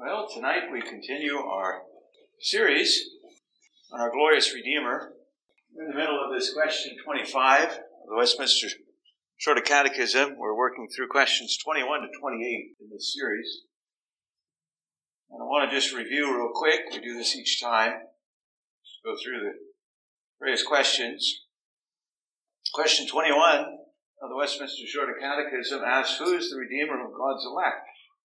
Well, tonight we continue our series on our glorious Redeemer. We're in the middle of this question 25 of the Westminster Shorter Catechism. We're working through questions 21 to 28 in this series. And I want to just review real quick. We do this each time. Just go through the various questions. Question 21 of the Westminster Shorter Catechism asks, who is the Redeemer of God's elect?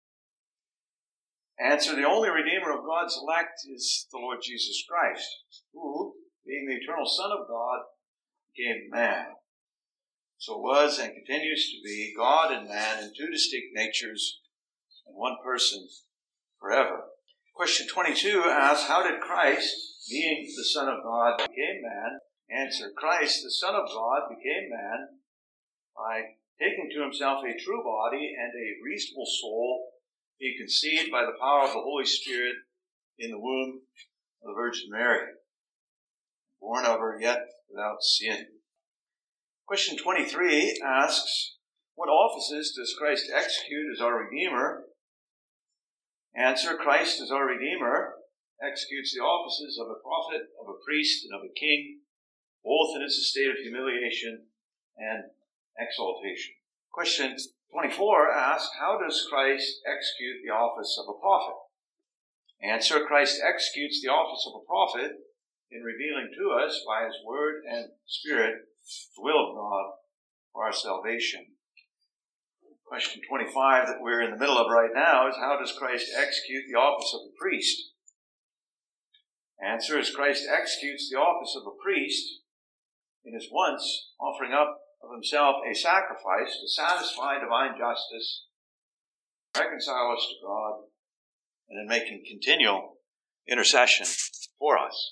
Answer, the only Redeemer of God's elect is the Lord Jesus Christ, who, being the eternal Son of God, became man. So was and continues to be God and man in two distinct natures and one person forever. Question 22 asks, how did Christ, being the Son of God, became man? Answer, Christ, the Son of God, became man by taking to himself a true body and a reasonable soul, being conceived by the power of the Holy Spirit in the womb of the Virgin Mary, born of her yet without sin. Question 23 asks, what offices does Christ execute as our Redeemer? Answer, Christ as our Redeemer executes the offices of a prophet, of a priest, and of a king, both in its estate of humiliation and exaltation. Question 24 asks, how does Christ execute the office of a prophet? Answer, Christ executes the office of a prophet in revealing to us by his word and spirit the will of God for our salvation. Question 25 that we're in the middle of right now is, how does Christ execute the office of a priest? Answer is, Christ executes the office of a priest in his once offering up of himself a sacrifice to satisfy divine justice, reconcile us to God, and in making continual intercession for us.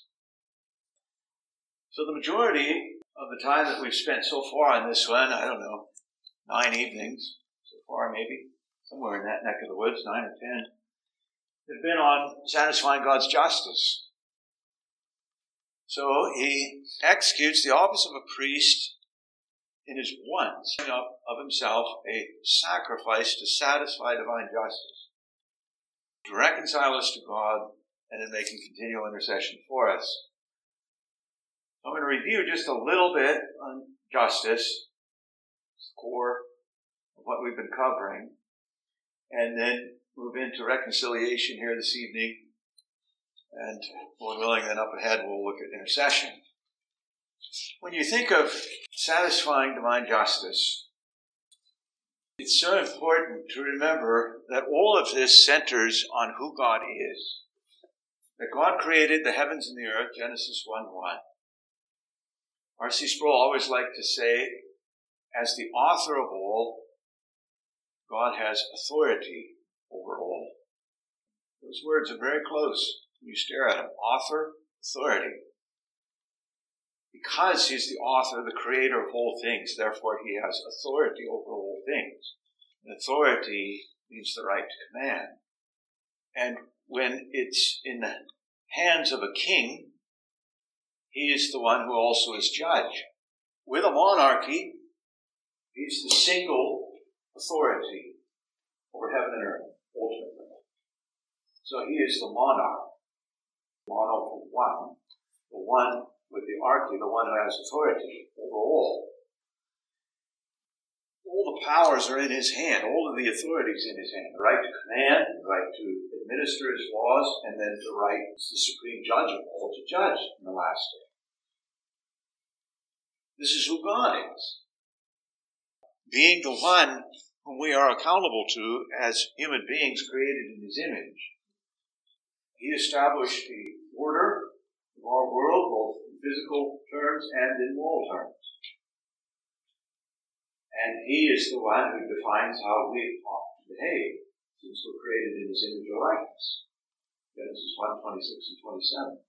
So the majority of the time that we've spent so far on this one, 9 evenings so far maybe, somewhere in that neck of the woods, 9 or 10, have been on satisfying God's justice. So he executes the office of a priest in his once up of himself a sacrifice to satisfy divine justice, to reconcile us to God, and in making continual intercession for us. I'm going to review just a little bit on justice, the core of what we've been covering, and then move into reconciliation here this evening, and Lord willing, then up ahead we'll look at intercession. When you think of satisfying divine justice, it's so important to remember that all of this centers on who God is. That God created the heavens and the earth, Genesis 1:1. R.C. Sproul always liked to say, as the author of all, God has authority over all. Those words are very close when you stare at them. Author, authority. Because he's the author, the creator of all things, therefore he has authority over all things. And authority means the right to command. And when it's in the hands of a king, he is the one who also is judge. With a monarchy, he's the single authority over heaven and earth, ultimately. So he is the monarch. Mono for one, the one with the archy, the one who has authority over all. All the powers are in his hand. All of the authorities in his hand. The right to command, the right to administer his laws, and then the right as the supreme judge of all to judge in the last day. This is who God is. Being the one whom we are accountable to as human beings created in his image. He established the order of our world, both in physical terms and in moral terms. And he is the one who defines how we ought to behave, since we're created in his image or likeness. Genesis 1:26 and 27.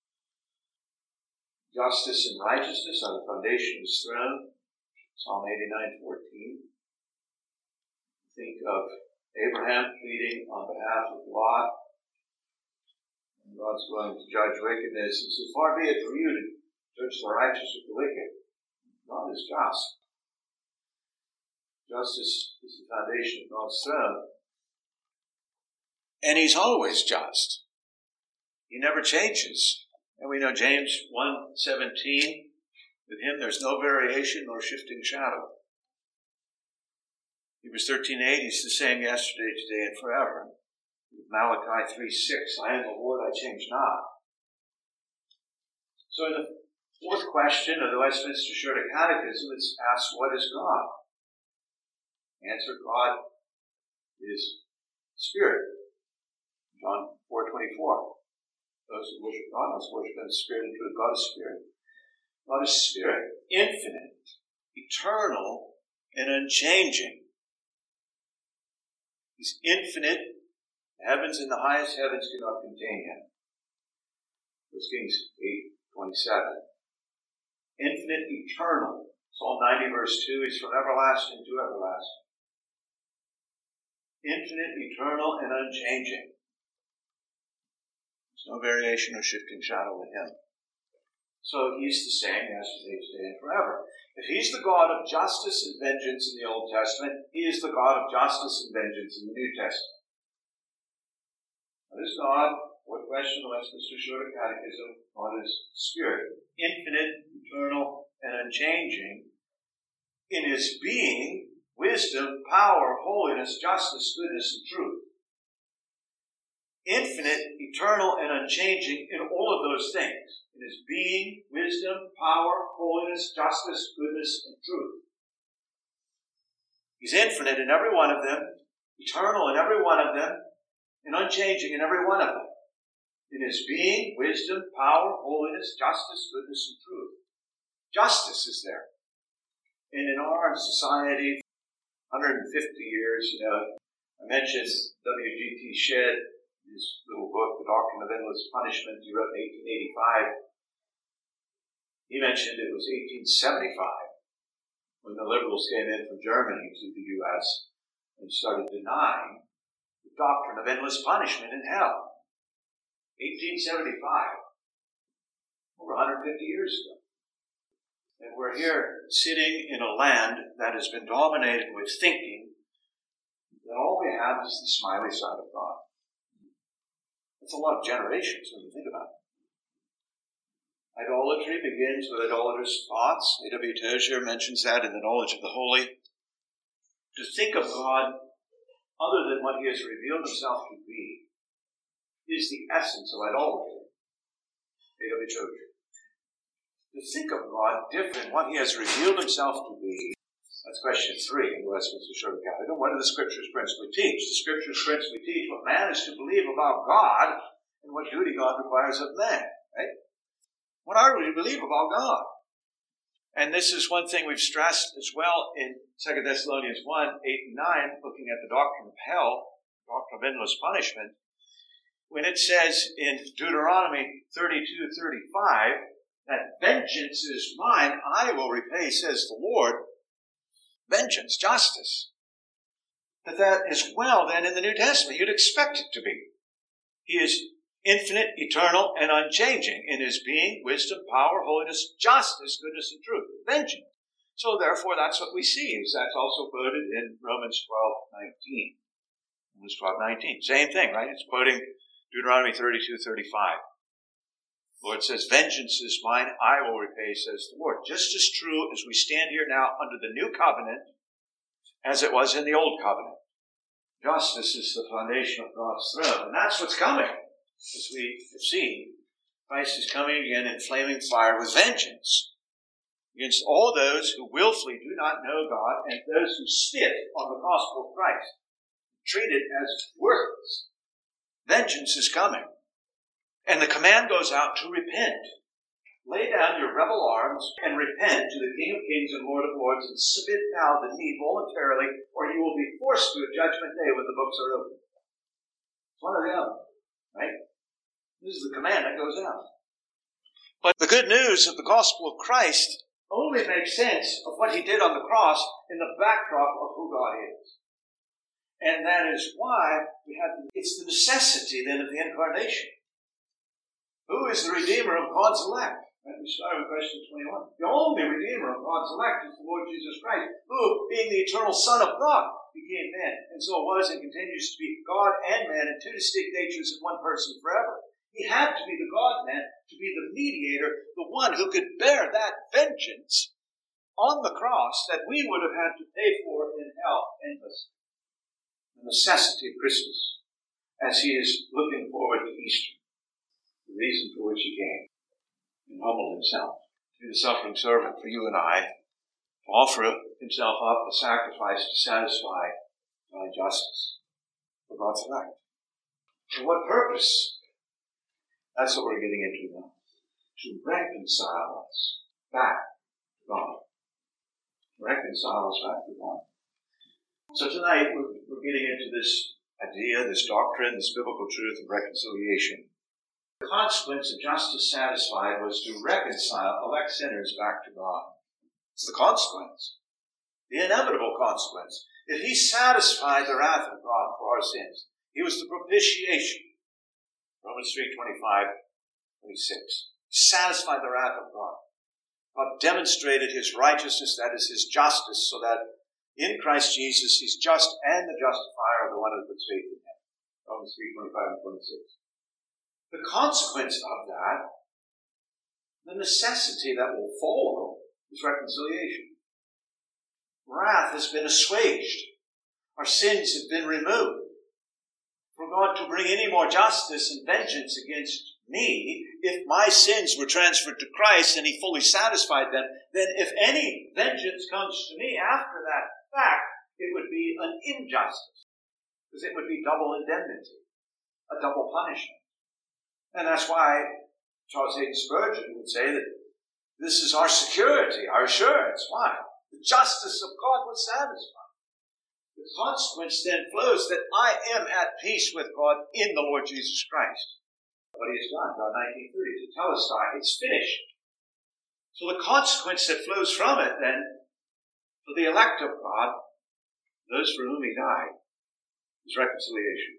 Justice and righteousness are the foundation of his throne. Psalm 89:14. Think of Abraham pleading on behalf of Lot. And God's going to judge wickedness. He says, far be it from you to judge the righteous with the wicked. God is just. Justice is the foundation of God's throne. And he's always just. He never changes. And we know James 1:17, with him there's no variation nor shifting shadow. Hebrews 13:8, he's the same yesterday, today, and forever. Malachi 3:6, I am the Lord, I change not. So in the fourth question of the Westminster Shorter Catechism, it's asked, what is God? Answer, God is Spirit. John 4:24. Those who worship God must worship in spirit and truth. God is Spirit. God is Spirit, infinite, eternal, and unchanging. He's infinite. The heavens and the highest heavens cannot contain him. 1 Kings 8:27. Infinite, eternal. Psalm 90 verse 2, he's from everlasting to everlasting. Infinite, eternal, and unchanging. There's no variation or shifting shadow with him. So he's the same yesterday, today, and forever. If he's the God of justice and vengeance in the Old Testament, he is the God of justice and vengeance in the New Testament. What is God? What question of the Westminster Shorter Catechism? God is Spirit, infinite, eternal, and unchanging in his being, wisdom, power, holiness, justice, goodness, and truth. Infinite, eternal, and unchanging in all of those things. In his being, wisdom, power, holiness, justice, goodness, and truth. He's infinite in every one of them, eternal in every one of them, and unchanging in every one of them. In his being, wisdom, power, holiness, justice, goodness, and truth. Justice is there. And in our society, 150 years, I mentioned W.G.T. Shedd, his little book, The Doctrine of Endless Punishment, he wrote in 1885. He mentioned it was 1875 when the liberals came in from Germany to the U.S. and started denying the doctrine of endless punishment in hell. 1875, over 150 years ago. And we're here sitting in a land that has been dominated with thinking that all we have is the smiley side of God. That's a lot of generations when you think about it. Idolatry begins with idolatrous thoughts. A.W. Tozer mentions that in The Knowledge of the Holy. To think of God other than what he has revealed himself to be is the essence of idolatry. A.W. Tozer. To think of God different than what he has revealed himself to be. That's question 3 in the Westminster Shorter Catechism. What do the Scriptures principally teach? The Scriptures principally teach what man is to believe about God and what duty God requires of man. Right? What are we to believe about God? And this is one thing we've stressed as well in 2 Thessalonians 1, 8 and 9, looking at the doctrine of hell, doctrine of endless punishment. When it says in Deuteronomy 32:35 that vengeance is mine, I will repay, says the Lord. Vengeance, justice. That is well then in the New Testament. You'd expect it to be. He is infinite, eternal, and unchanging in his being, wisdom, power, holiness, justice, goodness, and truth. Vengeance. So therefore that's what we see. That's also quoted in Romans 12:19. Romans 12:19. Same thing, right? It's quoting Deuteronomy 32:35. The Lord says, vengeance is mine, I will repay, says the Lord. Just as true as we stand here now under the new covenant as it was in the old covenant. Justice is the foundation of God's throne. And that's what's coming. As we have seen, Christ is coming again in flaming fire with vengeance against all those who willfully do not know God and those who spit on the gospel of Christ, treat it as worthless. Vengeance is coming. And the command goes out to repent. Lay down your rebel arms and repent to the King of Kings and Lord of Lords and submit now the knee voluntarily, or you will be forced to a judgment day when the books are opened. It's one or the other, right? This is the command that goes out. But the good news of the gospel of Christ only makes sense of what he did on the cross in the backdrop of who God is. And that is why it's the necessity then of the incarnation. Who is the Redeemer of God's elect? And we start with question 21. The only Redeemer of God's elect is the Lord Jesus Christ, who, being the eternal Son of God, became man. And so it was and continues to be God and man in two distinct natures in one person forever. He had to be the God-man, to be the mediator, the one who could bear that vengeance on the cross that we would have had to pay for in hell endlessly. The necessity of Christmas, as he is looking forward to Easter, the reason for which he came, and humbled himself to be the suffering servant for you and I, to offer himself up a sacrifice to satisfy divine justice for God's elect. For what purpose? That's what we're getting into now. To reconcile us back to God. Reconcile us back to God. So tonight we're getting into this idea, this doctrine, this biblical truth of reconciliation. The consequence of justice satisfied was to reconcile elect sinners back to God. It's the consequence. The inevitable consequence. If he satisfied the wrath of God for our sins, he was the propitiation. Romans 3:25-26. Satisfied the wrath of God. God demonstrated his righteousness, that is his justice, so that in Christ Jesus he's just and the justifier of the one who puts faith in him. Romans 3:25-26. The consequence of that, the necessity that will follow, is reconciliation. Wrath has been assuaged. Our sins have been removed. For God to bring any more justice and vengeance against me, if my sins were transferred to Christ and he fully satisfied them, then if any vengeance comes to me after that fact, it would be an injustice. Because it would be double indemnity, a double punishment. And that's why Charles Hayden Spurgeon would say that this is our security, our assurance. Why? The justice of God was satisfied. The consequence then flows that I am at peace with God in the Lord Jesus Christ. What he has done, John 19:30, to tell us it's finished. So the consequence that flows from it then, for the elect of God, those for whom he died, is reconciliation.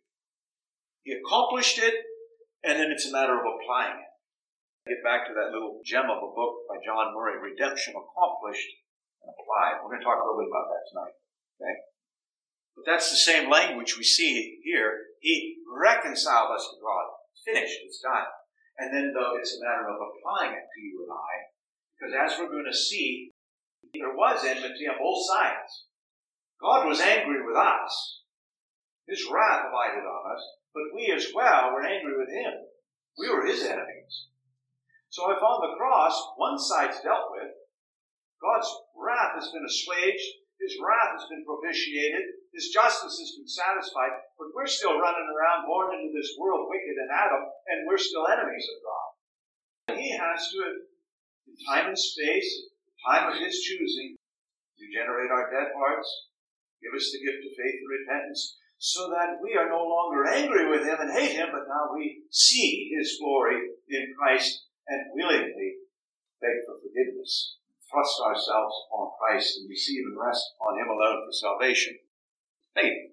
He accomplished it, and then it's a matter of applying it. Get back to that little gem of a book by John Murray, Redemption Accomplished and Applied. We're going to talk a little bit about that tonight. Okay? But that's the same language we see here. He reconciled us to God. It's finished. It's done. And then, though, it's a matter of applying it to you and I. Because as we're going to see, there was enmity on both sides. God was angry with us. His wrath abided on us. But we as well were angry with him. We were his enemies. So if on the cross, one side's dealt with, God's wrath has been assuaged, his wrath has been propitiated, his justice has been satisfied, but we're still running around born into this world wicked in Adam, and we're still enemies of God. He has to, in time and space, time of his choosing, regenerate our dead hearts, give us the gift of faith and repentance, so that we are no longer angry with him and hate him, but now we see his glory in Christ and willingly beg for forgiveness. Thrust ourselves upon Christ and receive and rest upon him alone for salvation. Faith.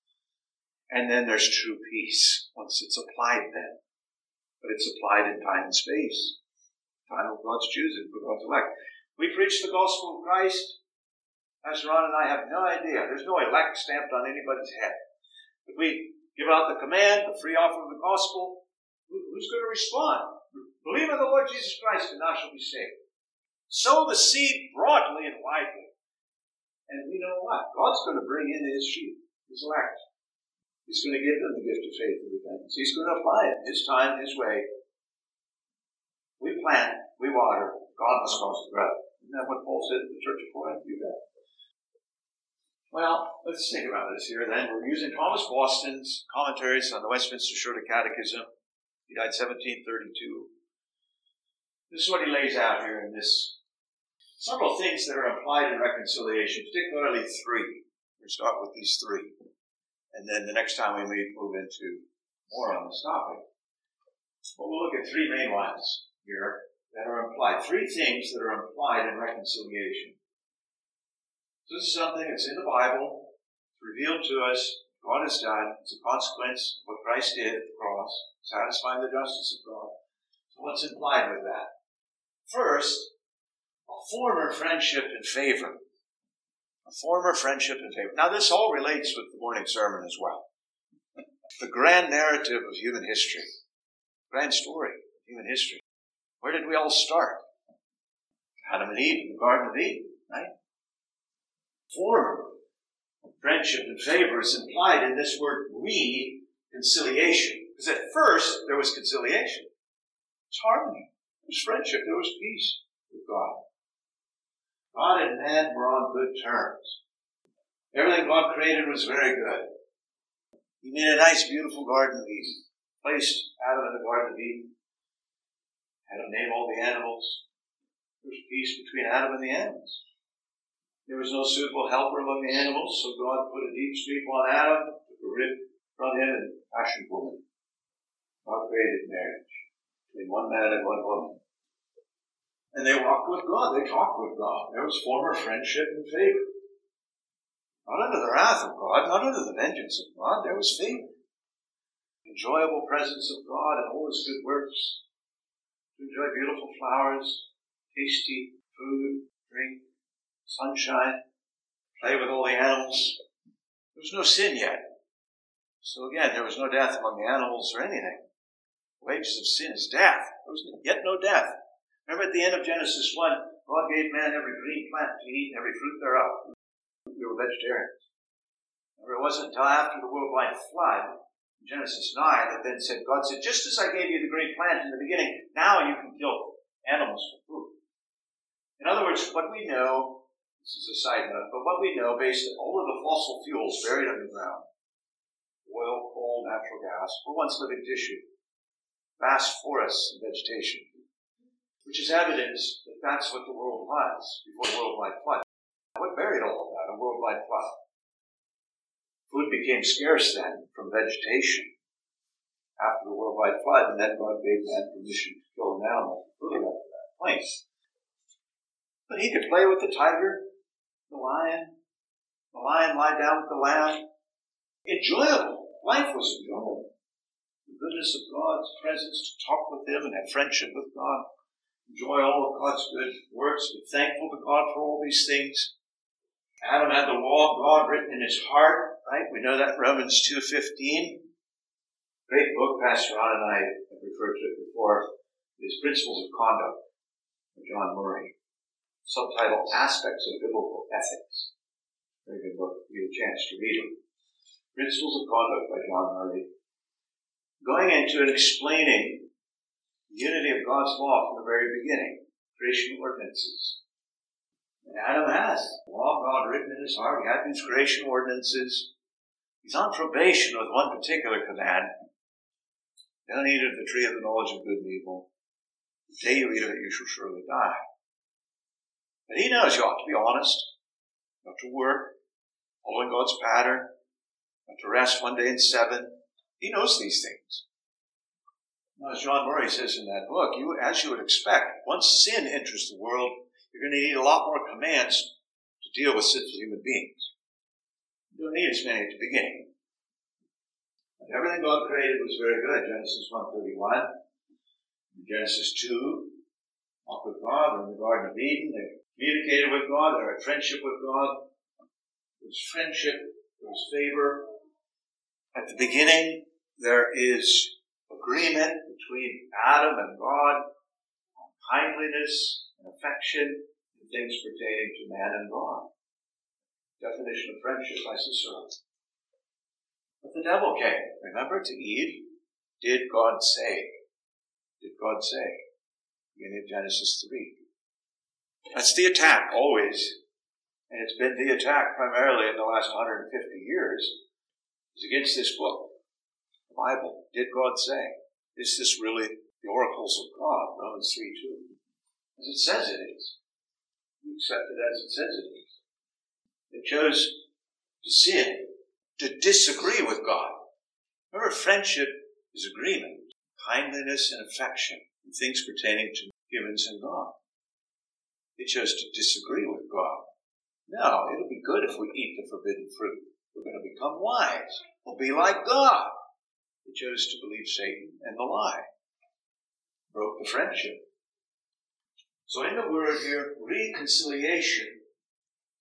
And then there's true peace once it's applied then. But it's applied in time and space. Time of God's choosing for God's elect. We preach the gospel of Christ. Pastor Ron and I have no idea. There's no elect stamped on anybody's head. If we give out the command, the free offer of the gospel, who's going to respond? Believe in the Lord Jesus Christ and thou shalt be saved. Sow the seed broadly and widely. And we know what? God's going to bring in his sheep, his elect. He's going to give them the gift of faith and repentance. He's going to apply it, his time, his way. We plant, we water, God must cause the growth. Isn't that what Paul said to the church of Corinth? You bet. Well, let's think about this here then. We're using Thomas Boston's commentaries on the Westminster Shorter Catechism. He died 1732. This is what he lays out here in this. Several things that are implied in reconciliation, particularly three. We'll start with these three. And then the next time we may move into more on this topic. But we'll look at three main ones here that are implied. Three things that are implied in reconciliation. So this is something that's in the Bible. It's revealed to us. God has done. It's a consequence of what Christ did at the cross, satisfying the justice of God. So what's implied with that? First, a former friendship and favor. A former friendship and favor. Now this all relates with the morning sermon as well. The grand narrative of human history. Grand story of human history. Where did we all start? Adam and Eve in the Garden of Eden, right? Former friendship and favor is implied in this word reconciliation. Because at first there was conciliation. There was harmony. There was friendship. There was peace with God. God and man were on good terms. Everything God created was very good. He made a nice, beautiful Garden of Eden. Placed Adam in the Garden of Eden. Had him name all the animals. There was peace between Adam and the animals. There was no suitable helper among the animals, so God put a deep sleep on Adam, took a rib from him, and fashioned woman. God created marriage between one man and one woman. And they walked with God. They talked with God. There was former friendship and favor. Not under the wrath of God, not under the vengeance of God. There was favor. Enjoyable presence of God and all His good works. To enjoy beautiful flowers, tasty food, drink, sunshine, play with all the animals. There was no sin yet. So again, there was no death among the animals or anything. The wages of sin is death. There was yet no death. Remember at the end of Genesis 1, God gave man every green plant to eat and every fruit thereof. We were vegetarians. Remember, it wasn't until after the worldwide flood, in Genesis 9, that then said, God said, just as I gave you the green plant in the beginning, now you can kill animals for food. In other words, what we know, this is a side note, but what we know based on all of the fossil fuels buried underground, oil, coal, natural gas, were once living tissue, vast forests and vegetation, which is evidence that that's what the world was before the worldwide flood. What buried all of that? A worldwide flood. Food became scarce then from vegetation after the worldwide flood, and then God gave man permission to kill an animal for food after that point. But he could play with the tiger, the lion lie down with the lamb. Enjoyable. Life was enjoyable. The goodness of God's presence, to talk with Him and have friendship with God. Enjoy all of God's good works. Be thankful to God for all these things. Adam had the law of God written in his heart, right? We know that, Romans 2:15. Great book, Pastor Ron and I have referred to it before. It is Principles of Conduct by John Murray. Subtitle, Aspects of Biblical Ethics. Very good book. If you get a chance to read it. Principles of Conduct by John Murray. Going into and explaining the unity of God's law from the very beginning. Creation ordinances. And Adam has the law of God written in his heart. He had these creation ordinances. He's on probation with one particular command. Don't eat of the tree of the knowledge of good and evil. The day you eat of it, you shall surely die. But he knows you ought to be honest. You ought to work, following God's pattern. You ought to rest one day in 7. He knows these things. Now, as John Murray says in that book, as you would expect, once sin enters the world, you're going to need a lot more commands to deal with sinful human beings. You don't need as many at the beginning. But everything God created was very good. Genesis 1:31. Genesis 2. Walk with God. They're in the Garden of Eden. They communicated with God. They're in friendship with God. There was friendship. There was favor. At the beginning, there is agreement between Adam and God on kindliness and affection and things pertaining to man and God. Definition of friendship by Cicero. But the devil came, remember, to Eve. Did God say? Did God say? Beginning of Genesis 3. That's the attack, always. And it's been the attack primarily in the last 150 years, is against this book, the Bible. Did God say? Is this really the oracles of God? Romans 3:2. As it says it is. We accept it as it says it is. It chose to sin, to disagree with God. Remember, friendship is agreement, kindliness and affection, and things pertaining to humans and God. It chose to disagree with God. No, it'll be good if we eat the forbidden fruit. We're going to become wise. We'll be like God. It chose to believe Satan and the lie. Broke the friendship. So in the word here, reconciliation,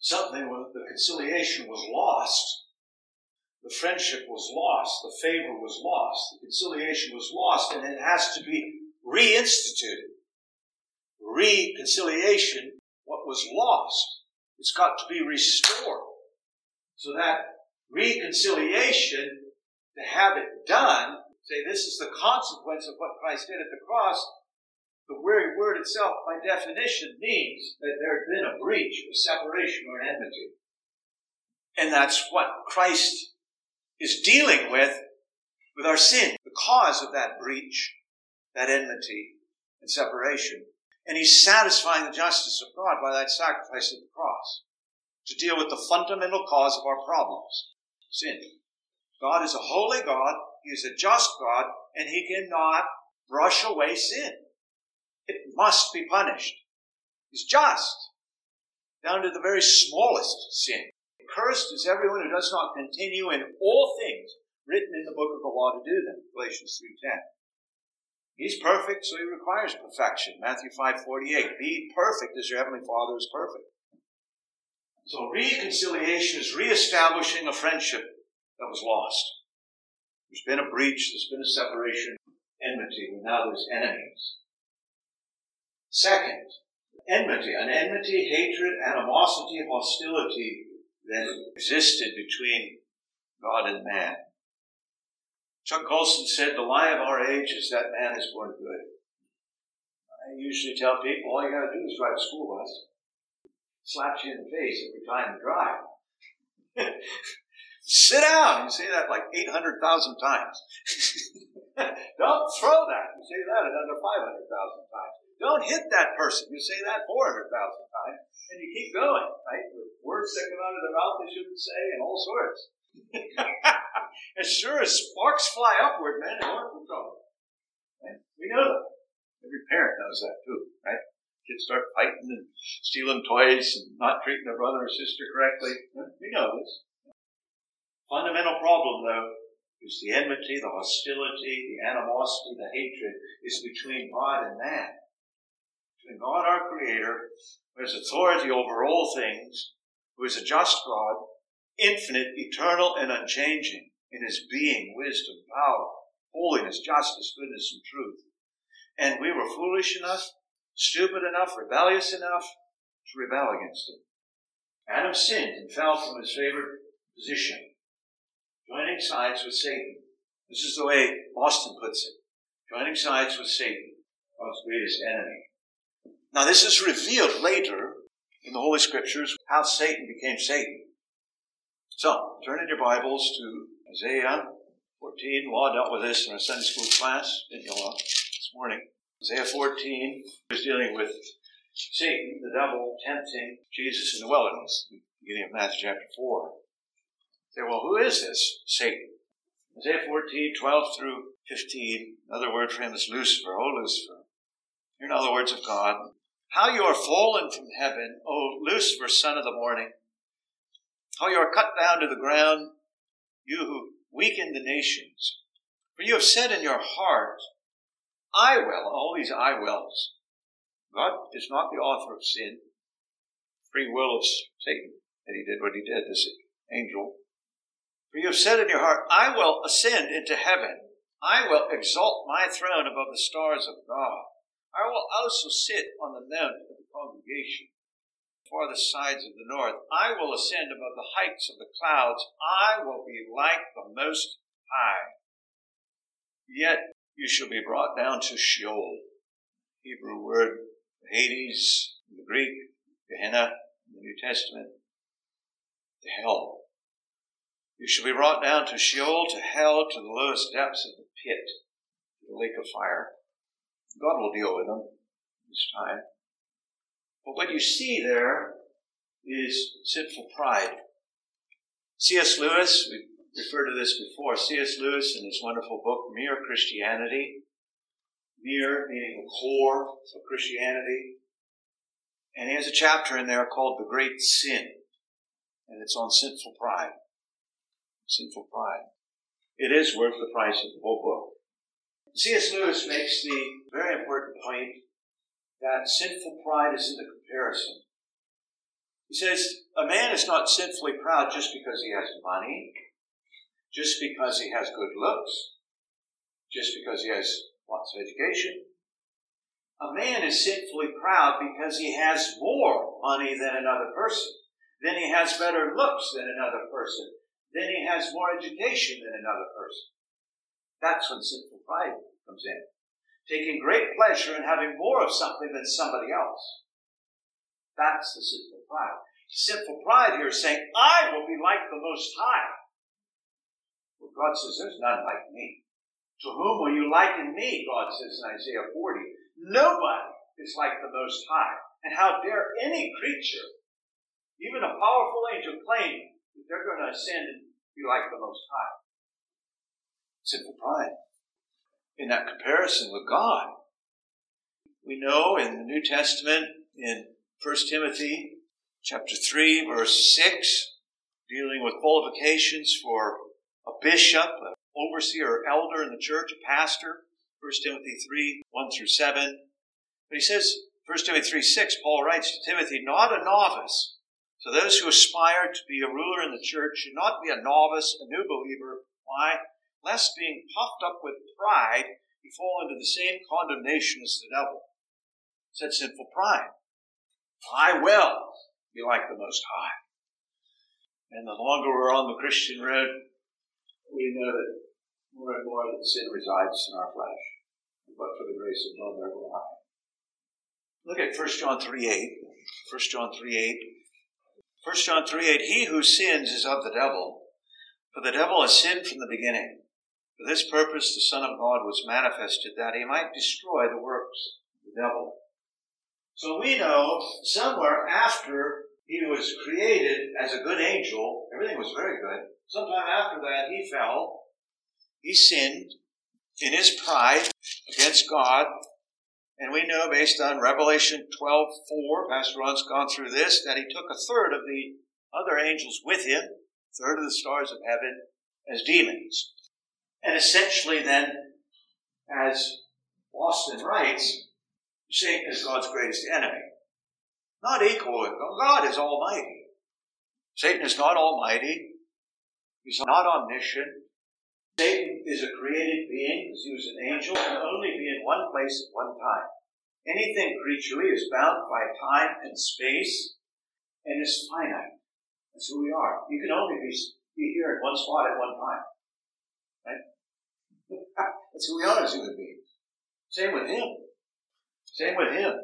the conciliation was lost. The friendship was lost. The favor was lost. The conciliation was lost, and it has to be reinstituted. Reconciliation, what was lost, it's got to be restored. So that reconciliation, to have it done, say this is the consequence of what Christ did at the cross, the very word itself, by definition, means that there had been a breach, a separation, or an enmity. And that's what Christ is dealing with our sin, the cause of that breach, that enmity and separation. And he's satisfying the justice of God by that sacrifice at the cross to deal with the fundamental cause of our problems, sin. God is a holy God, he is a just God, and he cannot brush away sin. It must be punished. He's just, down to the very smallest sin. Cursed is everyone who does not continue in all things written in the book of the law to do them, Galatians 3:10. He's perfect, so he requires perfection, Matthew 5:48. Be perfect as your heavenly Father is perfect. So reconciliation is reestablishing a friendship that was lost. There's been a breach, there's been a separation, enmity, and now there's enemies. Second, enmity. An enmity, hatred, animosity, hostility that existed between God and man. Chuck Colson said, the lie of our age is that man is born good. I usually tell people, all you got to do is drive a school bus. Slaps you in the face every time you drive. Sit down. You say that like 800,000 times. Don't throw that. You say that another 500,000 times. Don't hit that person. You say that 400,000 times. And you keep going, right? With words that come out of their mouth they shouldn't say and all sorts. As sure as sparks fly upward, man, they weren't from trouble. Right? We know that. Every parent knows that too, right? Kids start fighting and stealing toys and not treating their brother or sister correctly. We know this. Fundamental problem, though, is the enmity, the hostility, the animosity, the hatred is between God and man. Between God, our Creator, who has authority over all things, who is a just God, infinite, eternal, and unchanging in his being, wisdom, power, holiness, justice, goodness, and truth. And we were foolish enough, stupid enough, rebellious enough to rebel against him. Adam sinned and fell from his favored position, joining sides with Satan. This is the way Austin puts it. Joining sides with Satan, God's greatest enemy. Now this is revealed later in the Holy Scriptures, how Satan became Satan. So, turn in your Bibles to Isaiah 14. Law dealt with this in our Sunday school class, didn't you, Law, this morning? Isaiah 14 is dealing with Satan, the devil, tempting Jesus in the wilderness, beginning of Matthew chapter 4. Say, well, who is this Satan? Isaiah 14, 12 through 15, another word for him is Lucifer. Oh, Lucifer. Hear now the words of God. How you are fallen from heaven, O Lucifer, son of the morning. How you are cut down to the ground, you who weaken the nations. For you have said in your heart, I will, all these I wills. God is not the author of sin. Free will of Satan that he did what he did, this angel. For you have said in your heart, I will ascend into heaven. I will exalt my throne above the stars of God. I will also sit on the mount of the congregation, farther sides of the north. I will ascend above the heights of the clouds. I will be like the Most High. Yet you shall be brought down to Sheol, Hebrew word Hades, in the Greek, Gehenna, in the New Testament, to hell. You shall be brought down to Sheol, to hell, to the lowest depths of the pit, to the lake of fire. God will deal with them this time. But what you see there is sinful pride. C.S. Lewis, we referred to this before, C.S. Lewis in his wonderful book, Mere Christianity, mere meaning the core of Christianity, and he has a chapter in there called The Great Sin, and it's on sinful pride. Sinful pride. It is worth the price of the whole book. C.S. Lewis makes the very important point that sinful pride is in the comparison. He says, a man is not sinfully proud just because he has money, just because he has good looks, just because he has lots of education. A man is sinfully proud because he has more money than another person. Then he has better looks than another person. Then he has more education than another person. That's when sinful pride comes in. Taking great pleasure in having more of something than somebody else. That's the sinful pride. Sinful pride here is saying, I will be like the Most High. Well, God says, there's none like me. To whom will you liken me, God says in Isaiah 40. Nobody is like the Most High. And how dare any creature, even a powerful angel, claim that they're going to ascend and be like the Most High? Sinful pride. In that comparison with God, we know in the New Testament, in 1 Timothy chapter 3, verse 6, dealing with qualifications for a bishop, an overseer or elder in the church, a pastor, 1 Timothy 3, 1 through 7. But he says, 1 Timothy 3, 6, Paul writes to Timothy, not a novice. So those who aspire to be a ruler in the church should not be a novice, a new believer. Why? Lest being puffed up with pride, he fall into the same condemnation as the devil. Said sinful pride. I will be like the Most High. And the longer we're on the Christian road, we know that more and more that sin resides in our flesh. But for the grace of God, there will I. Look at 1 John 3:8. 1 John 3:8. 1 John 3:8. He who sins is of the devil, for the devil has sinned from the beginning. For this purpose the Son of God was manifested, that he might destroy the works of the devil. So we know somewhere after he was created as a good angel, everything was very good. Sometime after that he fell, he sinned in his pride against God. And we know based on Revelation 12:4, Pastor Ron's gone through this, that he took a third of the other angels with him, a third of the stars of heaven, as demons. And essentially then, as Austin writes, Satan is God's greatest enemy. Not equal with God. God is almighty. Satan is not almighty. He's not omniscient. Satan is a created being, because he was an angel, and can only be in one place at one time. Anything creaturely is bound by time and space, and is finite. That's who we are. You can only be here in one spot at one time. Right? That's who we are as human beings. Same with him. Same with him.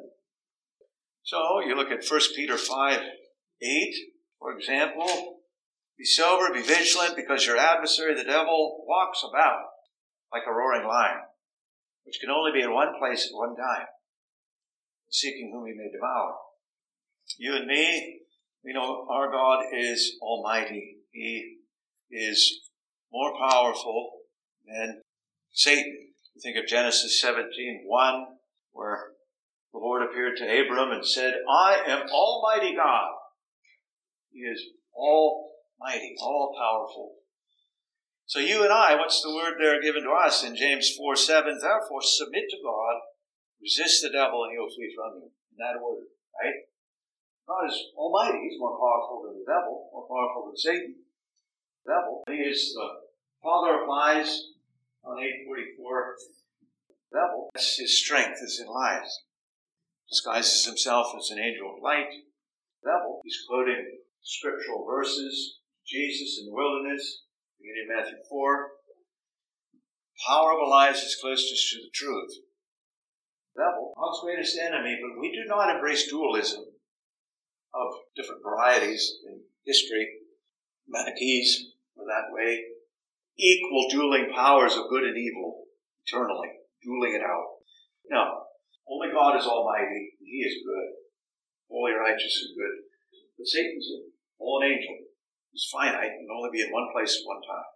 So you look at 1 Peter 5:8, for example. Be sober, be vigilant, because your adversary, the devil, walks about like a roaring lion, which can only be in one place at one time, seeking whom he may devour. You and me, we know our God is almighty. He is more powerful than Satan. You think of Genesis 17:1, where the Lord appeared to Abram and said, I am Almighty God. He is almighty, all-powerful. So you and I, what's the word there given to us in James 4:7? Therefore submit to God, resist the devil, and he will flee from you. In that order, right? God is almighty. He's more powerful than the devil, more powerful than Satan. The devil, he is the Father of lies on 8:44. The devil, his strength is in lies. Disguises himself as an angel of light. The devil, he's quoting scriptural verses, Jesus in the wilderness, beginning in Matthew 4. Power of a lie is closest to the truth. The devil, God's greatest enemy, but we do not embrace dualism of different varieties in history. Manichees were that way. Equal dueling powers of good and evil, eternally, dueling it out. No, only God is almighty, and he is good, holy, righteous, and good. But Satan's a fallen angel. He's finite and can only be in one place at one time.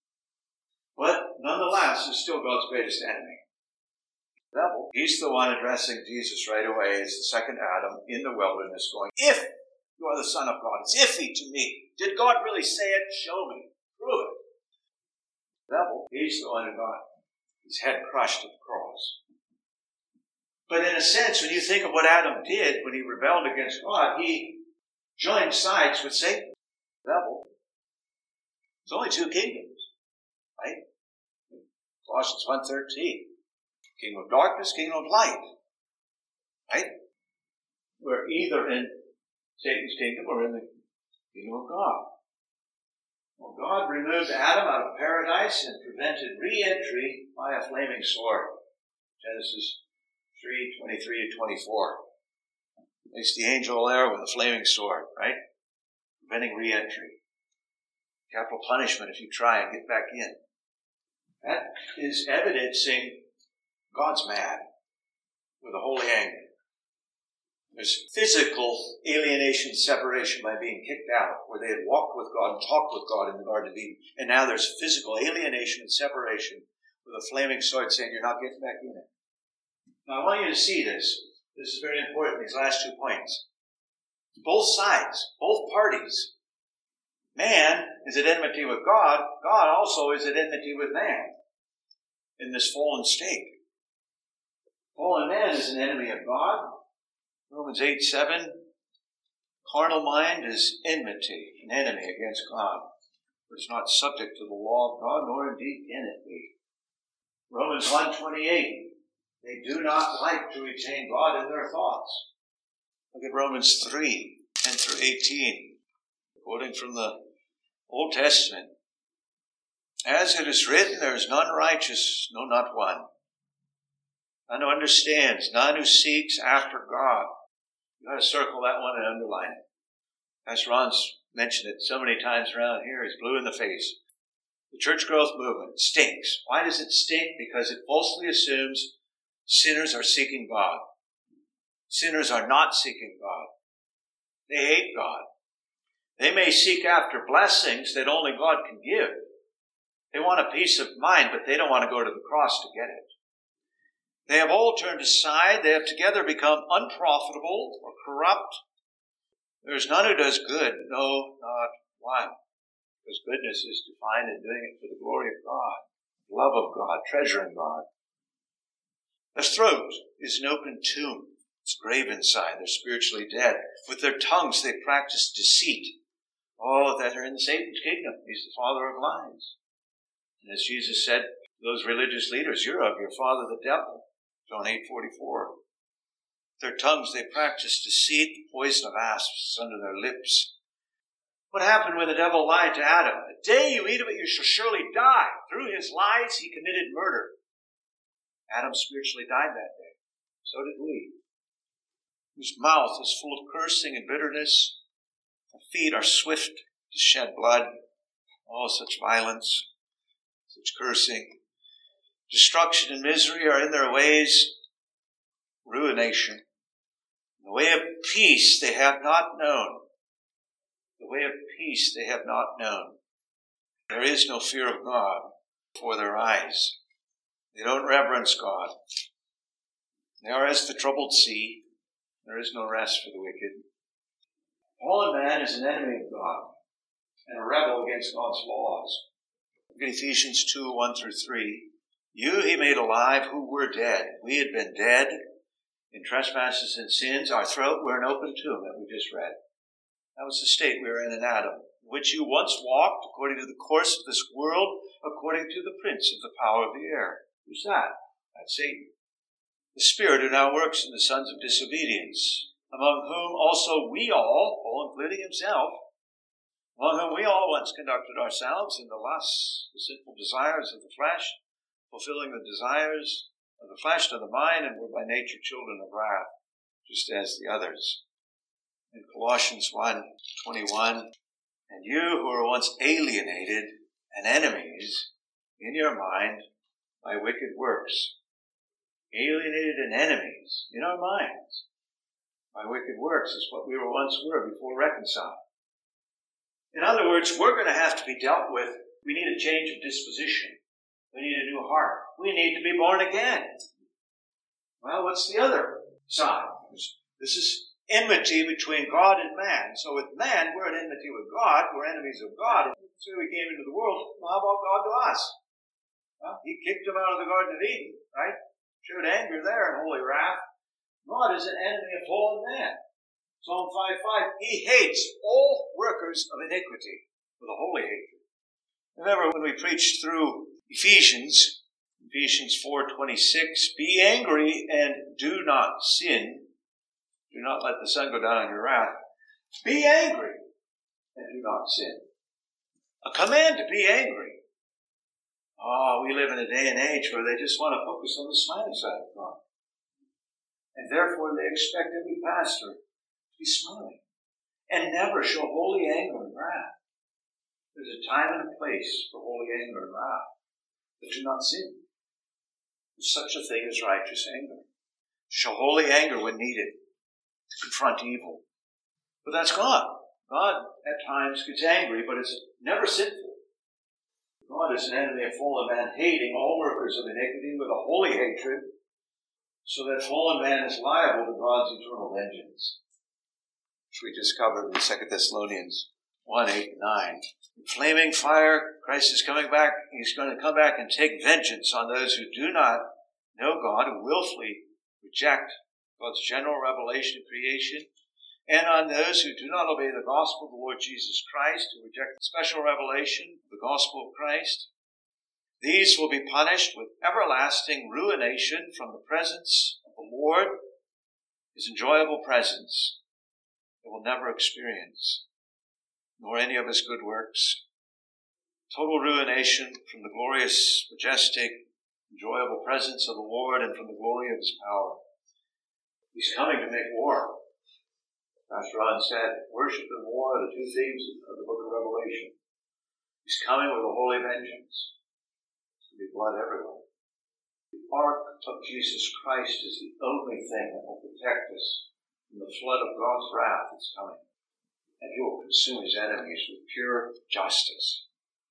But nonetheless, is still God's greatest enemy. The devil, he's the one addressing Jesus right away as the second Adam in the wilderness, going, if you are the Son of God, it's iffy to me. Did God really say it? Show me. Prove it. The devil, he's the one who got his head crushed at the cross. But in a sense, when you think of what Adam did when he rebelled against God, he joined sides with Satan, the devil. There's only two kingdoms, right? Colossians 1:13. Kingdom of darkness, kingdom of light. Right? We're either in Satan's kingdom or in the kingdom of God. Well, God removed Adam out of paradise and prevented re-entry by a flaming sword. Genesis 3:23-24. Placed the angel there with a flaming sword, right? Preventing re-entry. Capital punishment if you try and get back in. That is evidencing God's mad with a holy anger. There's physical alienation, separation by being kicked out, where they had walked with God and talked with God in the Garden of Eden. And now there's physical alienation and separation with a flaming sword saying you're not getting back in it. Now I want you to see this. This is very important, these last 2 points. Both sides, both parties. Man is at enmity with God. God also is at enmity with man in this fallen state. Fallen man is an enemy of God. Romans 8:7, carnal mind is enmity, an enemy against God. For it is not subject to the law of God, nor indeed can it be. Romans 1:28, they do not like to retain God in their thoughts. Look at Romans 3:10-18, quoting from the Old Testament. As it is written, there is none righteous, no, not one. None who understands, none who seeks after God. You've got to circle that one and underline it. Pastor Ron's mentioned it so many times around here, he's blue in the face. The church growth movement stinks. Why does it stink? Because it falsely assumes sinners are seeking God. Sinners are not seeking God. They hate God. They may seek after blessings that only God can give. They want a peace of mind, but they don't want to go to the cross to get it. They have all turned aside. They have together become unprofitable or corrupt. There is none who does good, no, not one. Because goodness is defined in doing it for the glory of God, love of God, treasuring God. Their throat is an open tomb. It's a grave inside. They're spiritually dead. With their tongues they practice deceit. All that are in Satan's kingdom. He's the father of lies. And as Jesus said to those religious leaders, you're of your father the devil. John 8:44. Their tongues they practice deceit. The poison of asps is under their lips. What happened when the devil lied to Adam? The day you eat of it, you shall surely die. Through his lies, he committed murder. Adam spiritually died that day. So did we. Whose mouth is full of cursing and bitterness. The feet are swift to shed blood. Oh, such violence, such cursing. Destruction and misery are in their ways. Ruination. The way of peace they have not known. The way of peace they have not known. There is no fear of God before their eyes. They don't reverence God. They are as the troubled sea. There is no rest for the wicked. Fallen man is an enemy of God and a rebel against God's laws. Look at Ephesians 2:1-3. You he made alive who were dead. We had been dead in trespasses and sins. Our throat were an open tomb that we just read. That was the state we were in Adam, which you once walked according to the course of this world, according to the prince of the power of the air. Who's that? That's Satan. The spirit who now works in the sons of disobedience, among whom also we all including himself, among whom we all once conducted ourselves in the lusts, the sinful desires of the flesh, fulfilling the desires of the flesh to the mind, and were by nature children of wrath, just as the others. In Colossians 1:21, and you who were once alienated and enemies in your mind by wicked works. Alienated and enemies in our minds by wicked works is what we once were before reconciled. In other words, we're going to have to be dealt with. We need a change of disposition. We need a new heart. We need to be born again. Well, what's the other side? This is enmity between God and man. So with man, we're at enmity with God. We're enemies of God. So we came into the world. Well, how about God to us? Well, he kicked him out of the Garden of Eden, right? Showed anger there and holy wrath. God is an enemy of fallen man. Psalm 5:5, he hates all workers of iniquity with a holy hatred. Remember when we preached through Ephesians 4:26, be angry and do not sin. Do not let the sun go down on your wrath. Be angry and do not sin. A command to be angry. We live in a day and age where they just want to focus on the smiling side of God. And therefore they expect every pastor to be smiling and never show holy anger and wrath. There's a time and a place for holy anger and wrath, but do not sin. There's such a thing as righteous anger. Show holy anger when needed to confront evil. But that's God. God at times gets angry, but it's never sinful. God is an enemy of fallen man, hating all workers of iniquity with a holy hatred, so that fallen man is liable to God's eternal vengeance, which we just covered in 2 Thessalonians 1:8-9. In flaming fire, Christ is coming back. He's going to come back and take vengeance on those who do not know God, who willfully reject God's general revelation of creation, and on those who do not obey the gospel of the Lord Jesus Christ, who reject the special revelation of the gospel of Christ. These will be punished with everlasting ruination from the presence of the Lord, his enjoyable presence they will never experience, nor any of his good works. Total ruination from the glorious, majestic, enjoyable presence of the Lord and from the glory of his power. He's coming to make war. Pastor Ron said, worship and war are the two themes of the book of Revelation. He's coming with a holy vengeance. There's going to be blood everywhere. The ark of Jesus Christ is the only thing that will protect us from the flood of God's wrath that's coming. And he will consume his enemies with pure justice.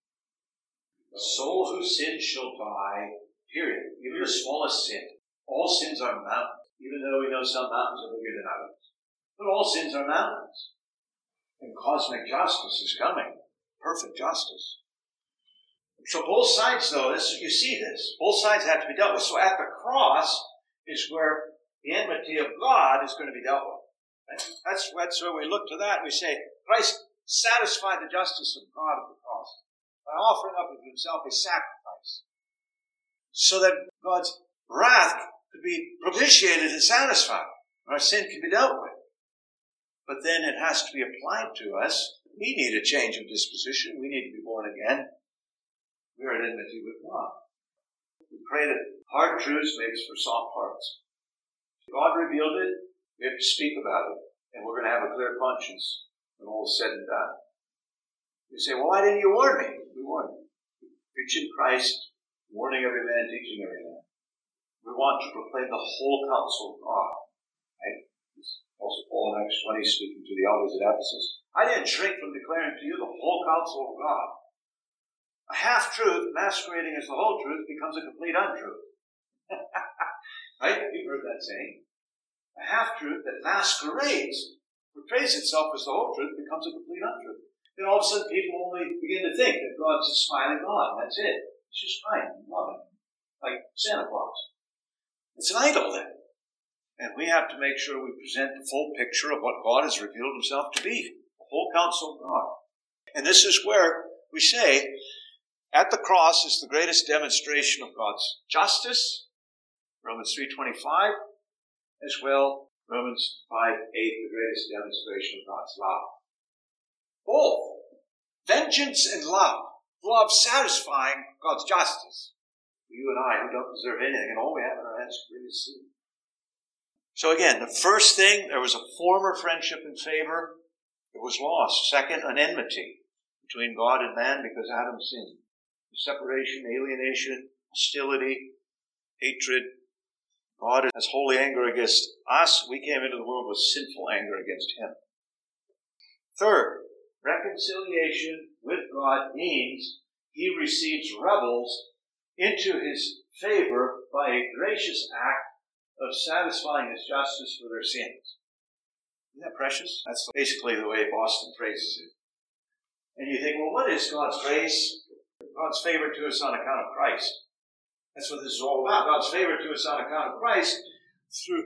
The soul who sins shall die, period. Even the smallest sin. All sins are mountains, even though we know some mountains are bigger than others. But all sins are mountains. And cosmic justice is coming. Perfect justice. So both sides, though, you see this. Both sides have to be dealt with. So at the cross is where the enmity of God is going to be dealt with. Right? That's where we look to that. We say, Christ satisfied the justice of God at the cross by offering up of himself a sacrifice, so that God's wrath could be propitiated and satisfied. Our sin can be dealt with. But then it has to be applied to us. We need a change of disposition. We need to be born again. We are at enmity with God. We pray that hard truths makes for soft hearts. God revealed it. We have to speak about it. And we're going to have a clear conscience when all is said and done. You say, well, why didn't you warn me? We warned you. Preaching Christ, warning every man, teaching every man. We want to proclaim the whole counsel of God. Right? Also Paul in Acts 20 speaking to the elders at Ephesus. I didn't shrink from declaring to you the whole counsel of God. A half-truth masquerading as the whole truth becomes a complete untruth. Right? You've heard that saying. A half-truth that masquerades, portrays itself as the whole truth, becomes a complete untruth. Then all of a sudden people only begin to think that God's a smiling God. That's it. It's just kind and loving. Like Santa Claus. It's an idol then. And we have to make sure we present the full picture of what God has revealed himself to be. The whole counsel of God. And this is where we say, at the cross is the greatest demonstration of God's justice, Romans 3:25, as well, Romans 5:8, the greatest demonstration of God's love. Both. Vengeance and love. Love satisfying God's justice. For you and I, who don't deserve anything, and all we have in our hands is really sin. So again, the first thing, there was a former friendship and favor. It was lost. Second, an enmity between God and man because Adam sinned. Separation, alienation, hostility, hatred. God has holy anger against us. We came into the world with sinful anger against him. Third, reconciliation with God means he receives rebels into his favor by a gracious act of satisfying his justice for their sins. Isn't that precious? That's basically the way Boston phrases it. And you think, well, what is God's grace? God's favor to us on account of Christ. That's what this is all about. God's favor to us on account of Christ through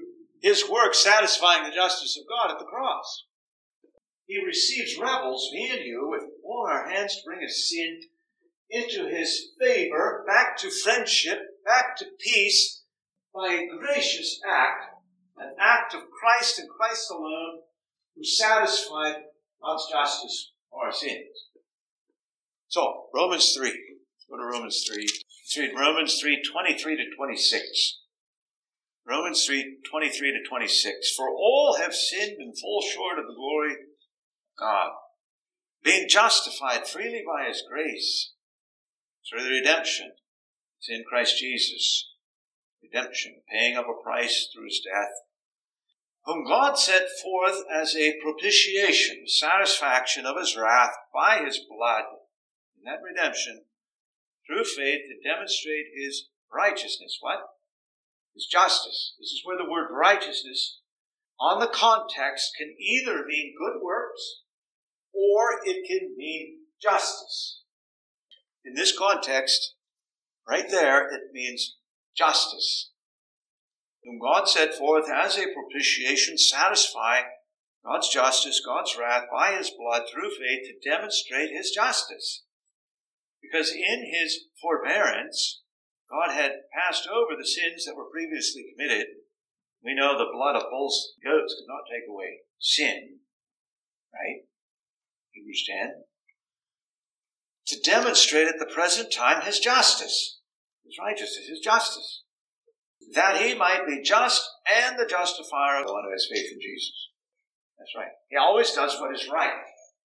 his work satisfying the justice of God at the cross. He receives rebels, me and you, with all our hands to bring us sin into his favor, back to friendship, back to peace, by a gracious act, an act of Christ and Christ alone, who satisfied God's justice for our sins. So, Romans 3. Let's go to Romans 3. Let's read Romans 3, 23 to 26. Romans 3, 23 to 26. For all have sinned and fall short of the glory of God, being justified freely by his grace through the redemption. It's in Christ Jesus. Redemption, paying up a price through his death, whom God set forth as a propitiation, the satisfaction of his wrath by his blood, in that redemption, through faith to demonstrate his righteousness. What? His justice. This is where the word righteousness on the context can either mean good works or it can mean justice. In this context, right there, it means justice, whom God set forth as a propitiation, satisfying God's justice, God's wrath by his blood through faith to demonstrate his justice. Because in his forbearance, God had passed over the sins that were previously committed. We know the blood of bulls and goats could not take away sin, right? Hebrews 10. To demonstrate at the present time his justice, his righteousness, his justice, that he might be just and the justifier of the one who has faith in Jesus. That's right. He always does what is right.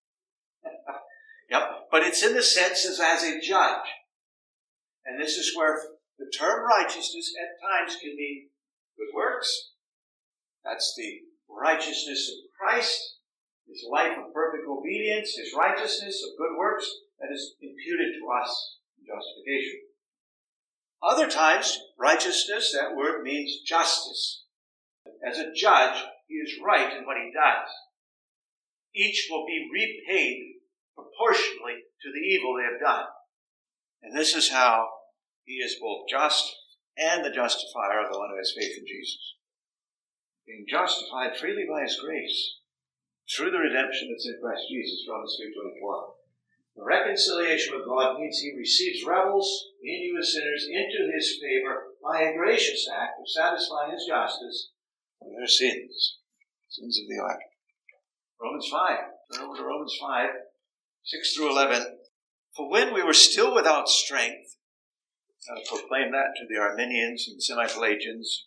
Yep. But it's in the sense as a judge. And this is where the term righteousness at times can mean good works. That's the righteousness of Christ, his life of perfect obedience, his righteousness of good works that is imputed to us in justification. Other times, righteousness, that word means justice. As a judge, he is right in what he does. Each will be repaid proportionally to the evil they have done. And this is how he is both just and the justifier of the one who has faith in Jesus. Being justified freely by his grace through the redemption that's in Christ Jesus, Romans 3:24. The reconciliation with God means he receives rebels, me and you as sinners, into his favor by a gracious act of satisfying his justice for their sins of the elect. Romans 5. Turn over to Romans 5, 6 through 11. For when we were still without strength, I'll proclaim that to the Arminians and Semi-Pelagians,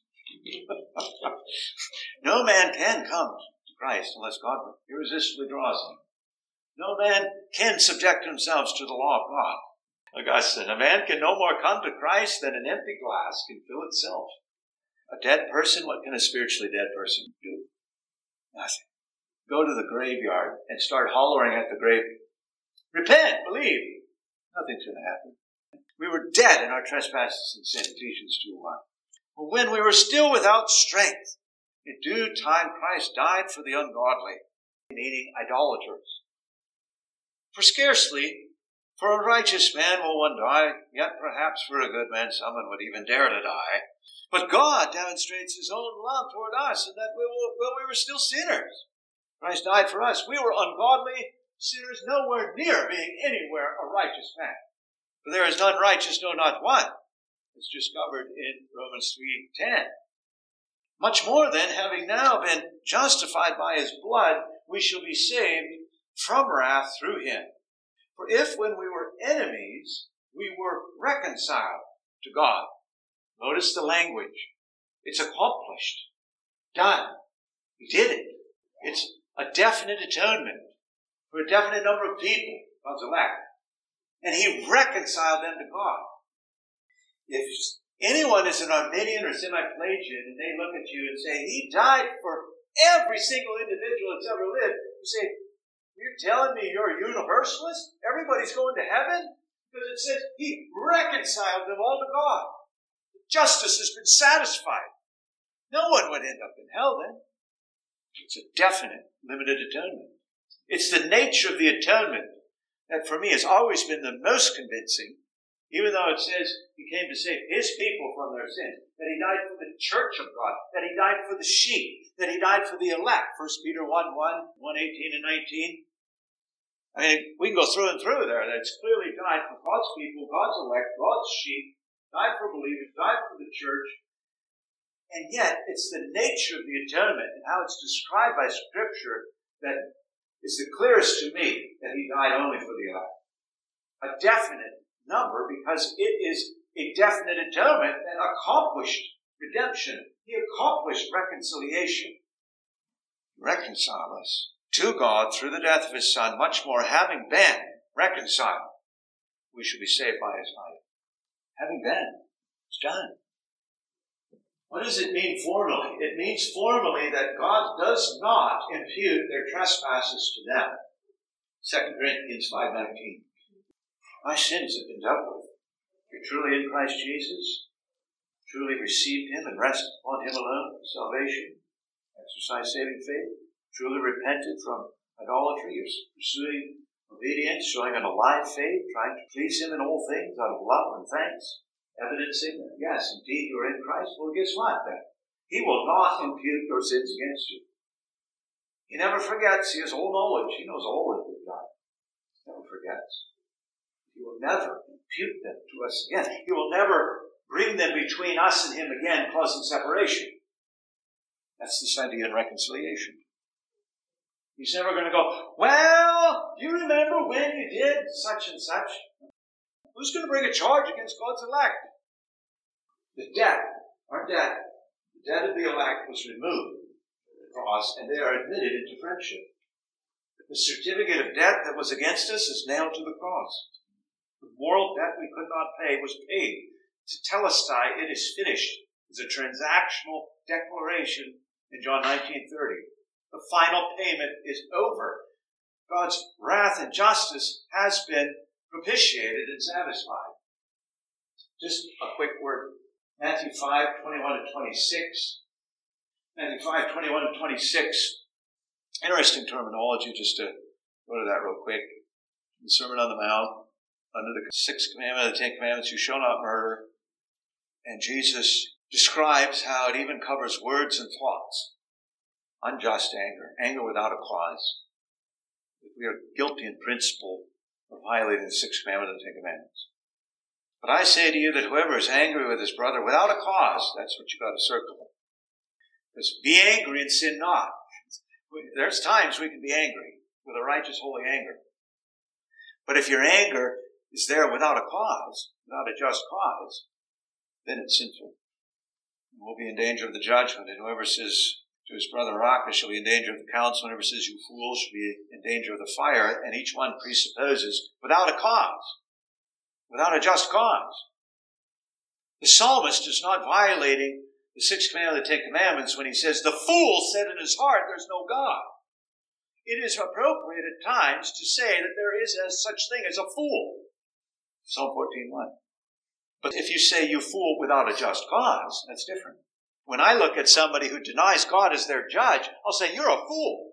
no man can come to Christ unless God irresistibly draws him. No man can subject themselves to the law of God. Augustine, a man can no more come to Christ than an empty glass can fill itself. A dead person, what can a spiritually dead person do? Nothing. Go to the graveyard and start hollering at the grave. Repent, believe. Nothing's going to happen. We were dead in our trespasses and sin, Ephesians 2:1. But when we were still without strength, in due time Christ died for the ungodly, meaning idolaters. For scarcely for a righteous man will one die, yet perhaps for a good man someone would even dare to die. But God demonstrates his own love toward us, in that while we were still sinners, Christ died for us. We were ungodly sinners, nowhere near being anywhere a righteous man. For there is none righteous, no, not one. It's discovered in Romans 3:10. Much more then, having now been justified by his blood, we shall be saved from wrath through him. For if when we were enemies, we were reconciled to God. Notice the language. It's accomplished. Done. He did it. It's a definite atonement for a definite number of people, God's elect. And he reconciled them to God. If anyone is an Arminian or Semi-Pelagian and they look at you and say, he died for every single individual that's ever lived, you say, you're telling me you're a universalist? Everybody's going to heaven? Because it says he reconciled them all to God. Justice has been satisfied. No one would end up in hell then. It's a definite, limited atonement. It's the nature of the atonement that for me has always been the most convincing, Even though it says he came to save his people from their sins, that he died for the church of God, that he died for the sheep, that he died for the elect. 1 Peter 1:1, 1:18 and 19. I mean, we can go through and through there. That's clearly died for God's people, God's elect, God's sheep, died for believers, died for the church. And yet, it's the nature of the atonement and how it's described by Scripture that is the clearest to me that he died only for the elect. A definite number, because it is a definite atonement that accomplished redemption. He accomplished reconciliation. Reconcile us to God through the death of his Son, much more having been reconciled, we should be saved by his life. Having been, it's done. What does it mean formally? It means formally that God does not impute their trespasses to them. 2 Corinthians 5:19. My sins have been dealt with. If you're truly in Christ Jesus, truly received him and rest upon him alone for salvation, exercise saving faith, truly repented from idolatry, you're pursuing obedience, showing an alive faith, trying to please him in all things out of love and thanks, evidencing that, yes, indeed, you're in Christ. Well, guess what then? He will not impute your sins against you. He never forgets. He has all knowledge. He knows all that we've done. He never forgets. He will never impute them to us again. He will never bring them between us and him again, causing separation. That's this idea in reconciliation. He's never going to go, well, do you remember when you did such and such? Who's going to bring a charge against God's elect? The debt, our debt, the debt of the elect was removed from the cross, and they are admitted into friendship. The certificate of debt that was against us is nailed to the cross. The moral debt we could not pay was paid. Tetelestai, it is finished, is a transactional declaration in John 19:30. The final payment is over. God's wrath and justice has been propitiated and satisfied. Just a quick word. Matthew 5:21 to 26. Matthew 5:21 to 26. Interesting terminology, just to go to that real quick. The Sermon on the Mount, under the sixth commandment of the Ten Commandments, you shall not murder. And Jesus describes how it even covers words and thoughts. Unjust anger, anger without a cause. We are guilty in principle of violating the sixth commandment of the Ten Commandments. But I say to you that whoever is angry with his brother without a cause, that's what you got to circle. Because be angry and sin not. There's times we can be angry with a righteous, holy anger. But if your anger is there without a cause, without a just cause, then it's sinful. We'll be in danger of the judgment. And whoever says to his brother Raca shall be in danger of the council, and whoever says you fool shall be in danger of the fire. And each one presupposes without a cause, without a just cause. The psalmist is not violating the sixth commandment of the Ten Commandments when he says, the fool said in his heart, there's no God. It is appropriate at times to say that there is a such thing as a fool. Psalm 14:1. But if you say you fool without a just cause, that's different. When I look at somebody who denies God as their judge, I'll say, you're a fool.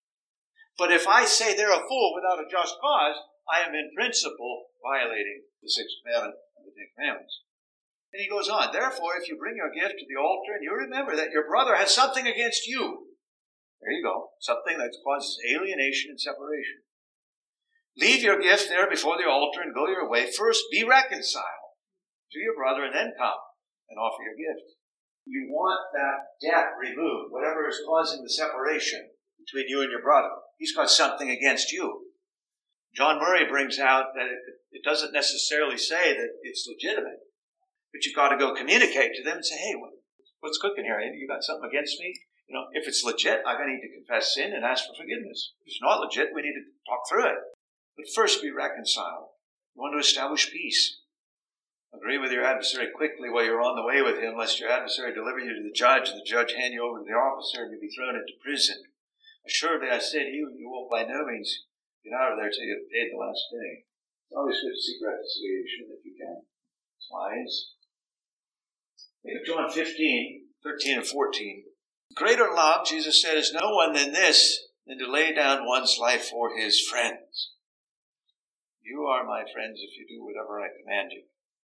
But if I say they're a fool without a just cause, I am in principle violating the sixth commandment of the Ten Commandments. And he goes on, therefore, if you bring your gift to the altar and you remember that your brother has something against you, there you go, something that causes alienation and separation. Leave your gift there before the altar and go your way. First, be reconciled to your brother and then come and offer your gift. You want that debt removed, whatever is causing the separation between you and your brother. He's got something against you. John Murray brings out that it doesn't necessarily say that it's legitimate, but you've got to go communicate to them and say, hey, what's cooking here? You got something against me? You know, if it's legit, I need to confess sin and ask for forgiveness. If it's not legit, we need to talk through it. But first, be reconciled. You want to establish peace. Agree with your adversary quickly while you're on the way with him, lest your adversary deliver you to the judge, and the judge hand you over to the officer, and you be thrown into prison. Assuredly, I say to you, you will by no means get out of there till you have paid the last day. It's always good to seek reconciliation if you can. It's wise. Think of John 15:13 and 14. Greater love, Jesus said, is no one than this, than to lay down one's life for his friends. You are my friends if you do whatever I command you.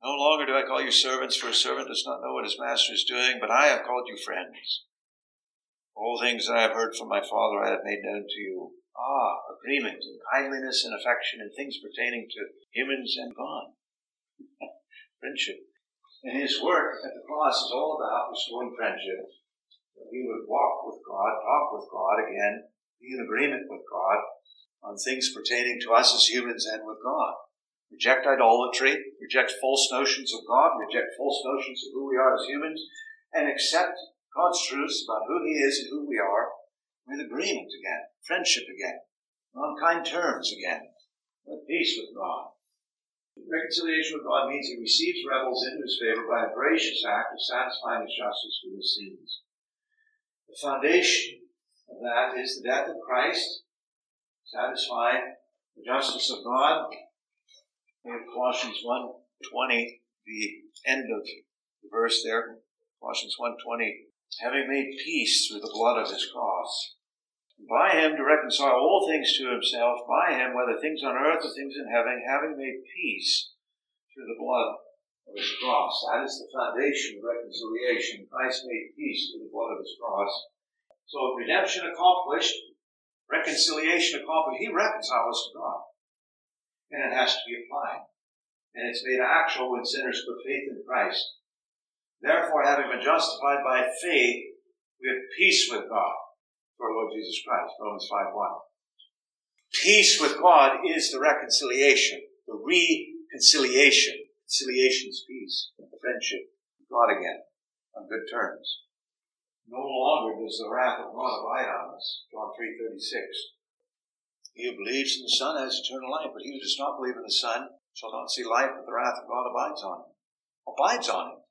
No longer do I call you servants, for a servant does not know what his master is doing, but I have called you friends. All things that I have heard from my Father I have made known to you. Agreement and kindliness and affection and things pertaining to humans and God. Friendship. And his work at the cross is all about restoring friendship. That we would walk with God, talk with God again, be in agreement with God on things pertaining to us as humans and with God. Reject idolatry, reject false notions of God, reject false notions of who we are as humans, and accept God's truths about who he is and who we are. We're in agreement again, friendship again, on kind terms again, at peace with God. Reconciliation with God means he receives rebels into his favor by a gracious act of satisfying his justice for their sins. The foundation of that is the death of Christ, satisfying the justice of God. In Colossians 1:20, the end of the verse there, Colossians 1:20, having made peace through the blood of his cross. By him to reconcile all things to himself, by him, whether things on earth or things in heaven, having made peace through the blood of his cross. That is the foundation of reconciliation. Christ made peace through the blood of his cross. So redemption accomplished, reconciliation accomplished. He reconciled us to God. And it has to be applied. And it's made actual when sinners put faith in Christ. Therefore, having been justified by faith, we have peace with God. Our Lord Jesus Christ, Romans 5:1. Peace with God is the reconciliation, the reconciliation. Conciliation is peace, friendship with God again, on good terms. No longer does the wrath of God abide on us, John 3:36. He who believes in the Son has eternal life, but he who does not believe in the Son shall not see life, but the wrath of God abides on him. Abides on him.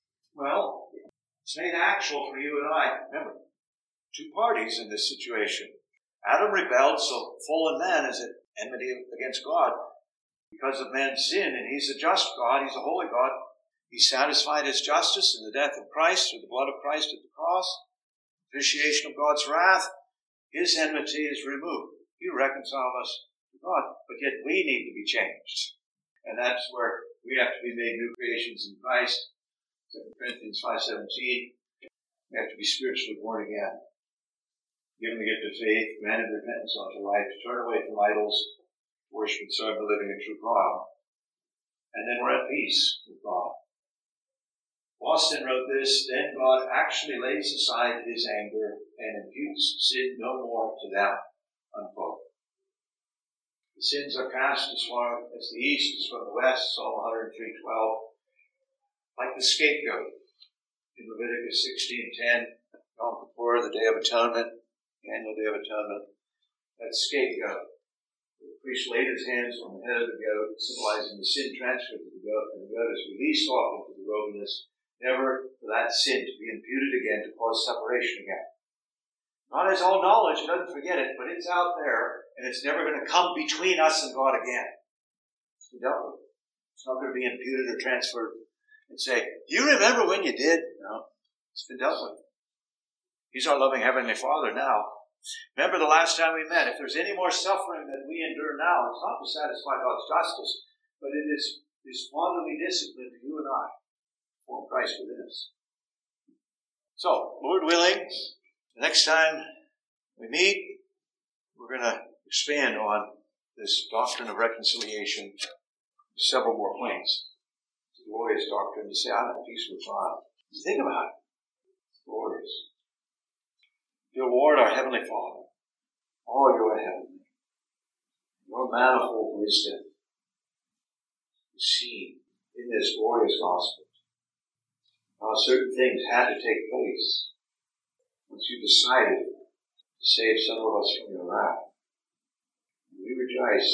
Well, it's made actual for you and I. Remember, two parties in this situation. Adam rebelled, so fallen man is at enmity against God because of man's sin, and he's a just God, he's a holy God. He satisfied his justice in the death of Christ, through the blood of Christ at the cross, propitiation of God's wrath. His enmity is removed. He reconciled us to God, but yet we need to be changed. And that's where we have to be made new creations in Christ. 2 Corinthians 5:17. We have to be spiritually born again. Given the gift of faith, granted repentance unto life, to turn away from idols, worship and serve the living and true God. And then we're at peace with God. Austin wrote this, then God actually lays aside his anger and imputes sin no more to them. Unquote. The sins are cast as far as the east is from the west, Psalm 103:12. Like the scapegoat in Leviticus 16:10, Yom Kippur, the Day of Atonement, the annual Day of Atonement, that scapegoat. The priest laid his hands on the head of the goat, symbolizing the sin transferred to the goat, and the goat is released off into the wilderness, never for that sin to be imputed again, to cause separation again. God has all knowledge, he doesn't forget it, but it's out there, and it's never going to come between us and God again. It's been dealt with. It's not going to be imputed or transferred and say, do you remember when you did? No, it's been dealt with. He's our loving Heavenly Father now. Remember the last time we met, if there's any more suffering that we endure now, it's not to satisfy God's justice, but it is His fatherly discipline for you and I, for Christ within us. So, Lord willing, the next time we meet, we're going to expand on this doctrine of reconciliation, several more points. It's a glorious doctrine to say, I'm at peace with God. Think about it. It's glorious. Dear Lord, our Heavenly Father, all you are heavenly, your manifold wisdom is seen in this glorious gospel. How certain things had to take place once you decided to save some of us from your wrath. And we rejoice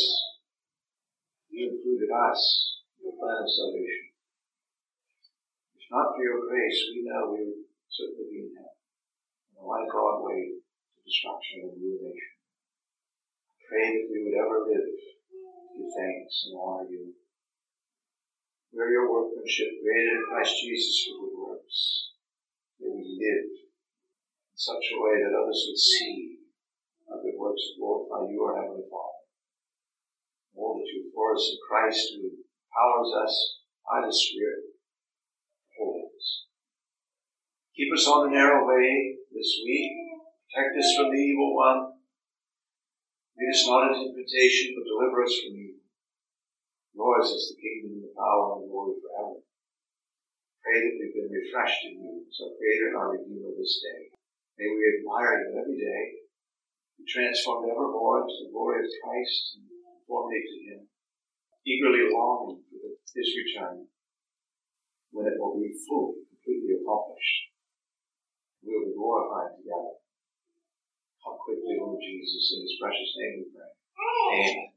you included us in your plan of salvation. If not for your grace, we know we would certainly be in hell, on a wide broad way to destruction and ruination. I pray that we would ever live to give thanks and honor you. We are your workmanship, created in Christ Jesus for good works. May we live in such a way that others would see our good works and glorify you, our Heavenly Father. All that you are for us in Christ, who empowers us by the Spirit of holiness. Keep us on the narrow way this week. Protect us from the evil one. Lead us not into temptation, but deliver us from evil. Yours is the kingdom and the power and the glory forever. Pray that we've been refreshed in you as our Creator and our Redeemer this day. May we admire you every day, be transformed ever more into the glory of Christ and conformity to Him, eagerly longing for His return, when it will be fully, completely accomplished. We will be glorified together. Come quickly, Lord Jesus, in His precious name we pray. Amen.